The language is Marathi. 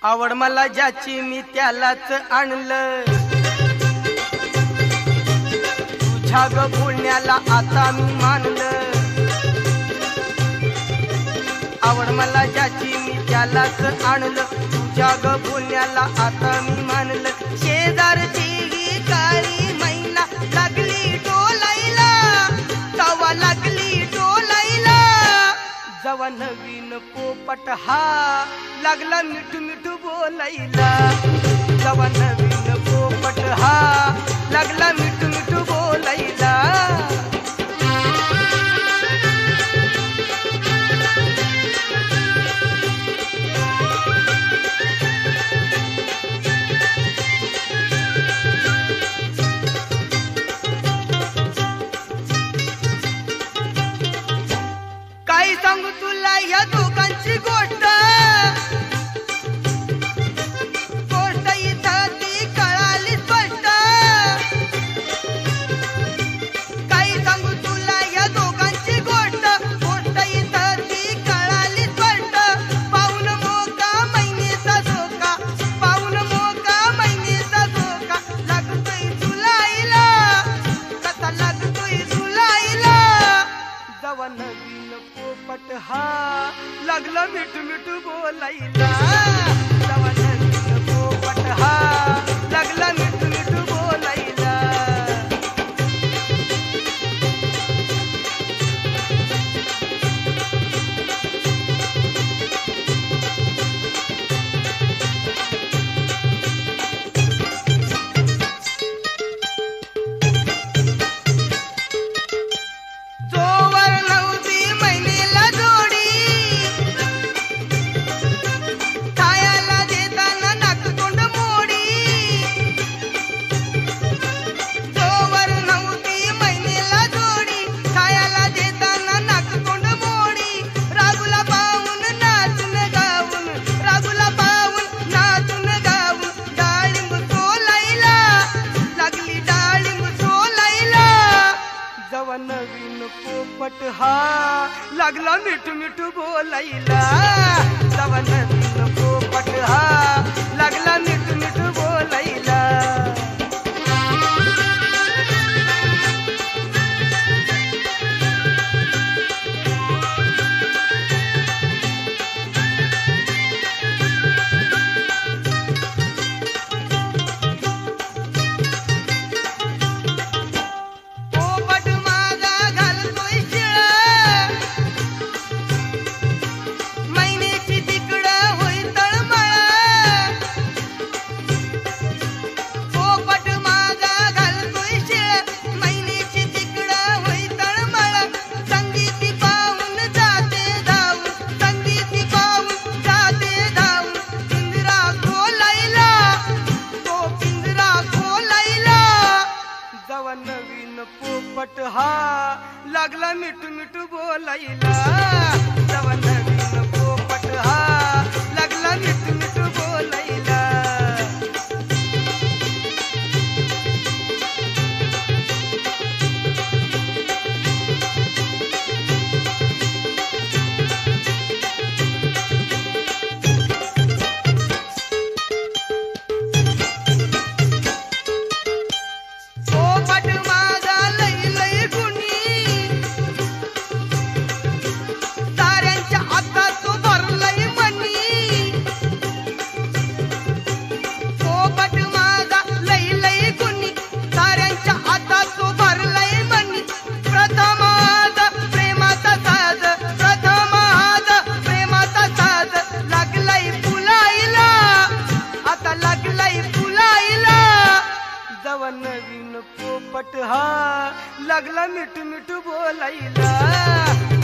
आवड मला ज्याची मी त्यालाच आणलं, तुझ्या ग बोलण्याला आता मी मानलं। आवड मला ज्याची मी त्यालाच आणलं, तुझ्या ग बोलण्याला आता मी मानलं। शेजारची ही काळी मैना लागली डोलायला, तवा लागली डोलायला। जवा नवीन पोपट हा लागला मिठू मिठू बोलायला, जवा नवीन पोपट हा लागला मिठू मिठू बोलायला। काय सांगू तुला या दोघांची गोष्ट, गोष्ट इथं ती कळाली स्पष्ट। काय सांगू तुला या दोघांची गोष्ट, गोष्ट इथं ती कळाली स्पष्ट। पाहून मोका मैनेचा झोका, पाहून मोका मैनेचा झोका, लागतोय झुलायला, कसा लागतोय झुलायला। जवा नवीन पोपट हा लागला मिठू मिठू बोलायला, जवा नवीन पोपट हा लागला मिठू मिठू बोलायला। जोवर नव्हती मैनेला जोडी, खायला देताना नाकतोंड मोडी। जोवर नव्हती मैनेला जोडी, खायला देताना नाकतोंड मोडी। रागुला पाहून नाचून गाऊन, रागुला पाहून नाचून गाऊन, डाळिंब सोलायला लागली, डाळिंब सोलायला। जवा नवीन पोपट हा लागला मिठू मिठू बोलायला, जवा नवीन पोपट हा लागला मिठू मिठू बोलायला। पोपट माझा घालतोय शिळा, मैनेची तिकडं होई तळमळ। पोपट माझा घालतोय शिळा, मैनेची तिकडं होई तळमळ। संगीती पाहून जाते धावून, संगीती पाहून जाते धावून, पिंजरा खोलायला, तो पिंजरा खोलायला। जवा नवीन पोपट हा लागला मिठू मिठू बोलायला, जवा नवीन पोपट हा लागला मिठू मिठू बोलायला। पोपट माझा लई लई गुणी, साऱ्यांच्या हातात तो भरलंय मनी। पोपट माझा लई लई गुणी, साऱ्यांच्या हातात तो भरलंय मनी। प्रथमाद प्रेमाचा साज, प्रथमाद प्रेमाचा साज, लागलाय फुलायला, आता लागलाय फुलायला। जवा नवीन पोपट हा लागला मिठू मिठू बोलायला,